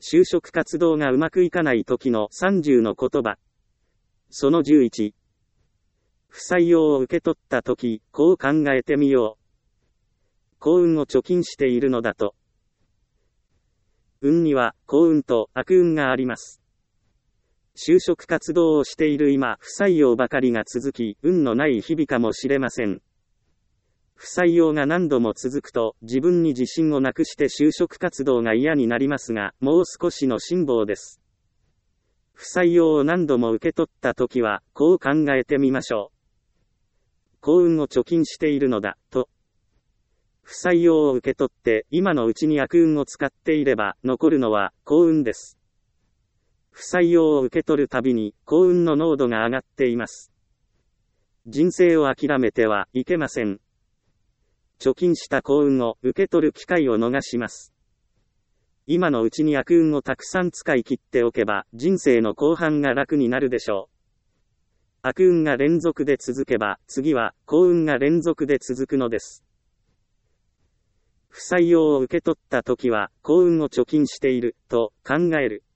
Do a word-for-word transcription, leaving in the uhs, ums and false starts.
就職活動がうまくいかない時のさんじゅうの言葉。そのじゅういち。不採用を受け取った時、こう考えてみよう。幸運を貯金しているのだと。運には幸運と悪運があります。就職活動をしている今、不採用ばかりが続き、運のない日々かもしれません。不採用が何度も続くと、自分に自信をなくして就職活動が嫌になりますが、もう少しの辛抱です。不採用を何度も受け取ったときは、こう考えてみましょう。幸運を貯金しているのだ、と。不採用を受け取って、今のうちに悪運を使っていれば、残るのは幸運です。不採用を受け取るたびに、幸運の濃度が上がっています。人生を諦めてはいけません。貯金した幸運を受け取る機会を逃します。今のうちに悪運をたくさん使い切っておけば、人生の後半が楽になるでしょう。悪運が連続で続けば、次は幸運が連続で続くのです。不採用を受け取ったときは、幸運を貯金している、と考える。